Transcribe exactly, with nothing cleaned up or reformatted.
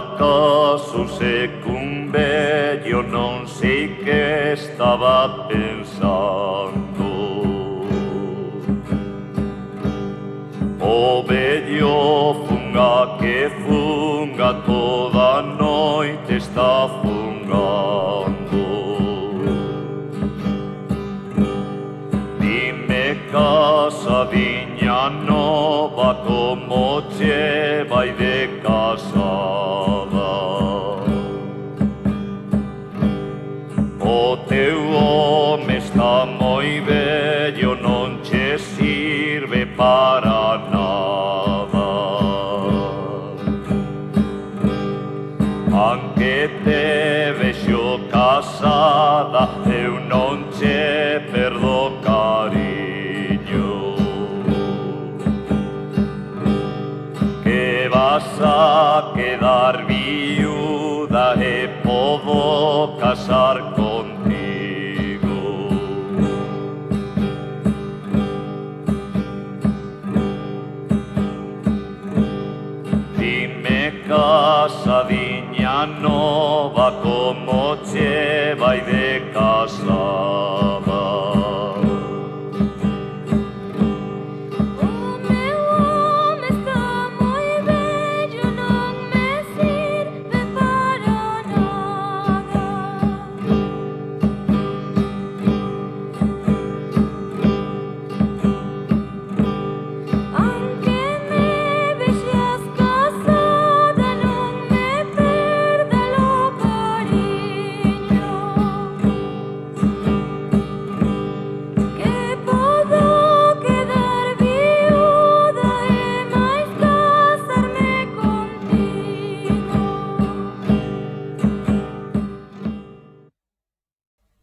acaso secum vello non sei que estaba pensando. O vello funga que funga toda a noite está fungando. Dime casa viña nova como che vai de casada. O teu home está moi vello, non che sirve para nada. Anque te vexo casada, eu non che perdo cariño. Que vas a quedar viuda e podo casar contigo. Dime casadiña no